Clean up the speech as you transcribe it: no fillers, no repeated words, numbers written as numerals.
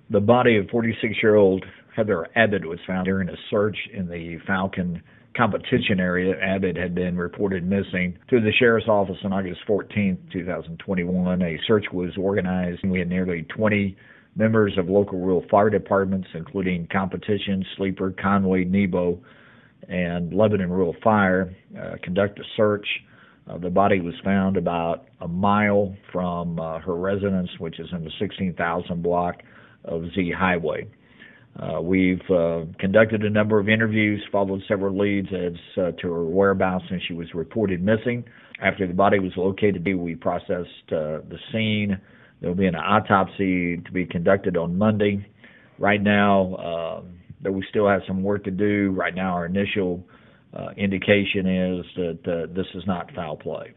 The body of 46-year-old Heather Abbott was found during a search in the Falcon competition area. Abbott had been reported missing to the sheriff's office on August 14, 2021. A search was organized. We had nearly 20 members of local rural fire departments, including Competition, Sleeper, Conway, Nebo, and Lebanon Rural Fire, conduct a search. The body was found about a mile from her residence, which is in the 16,000 block of Z Highway. We've conducted a number of interviews, followed several leads as to her whereabouts since she was reported missing. After the body was located, we processed the scene. There will be an autopsy to be conducted on Monday. Right now, we still have some work to do. Right now, our initial indication is that this is not foul play.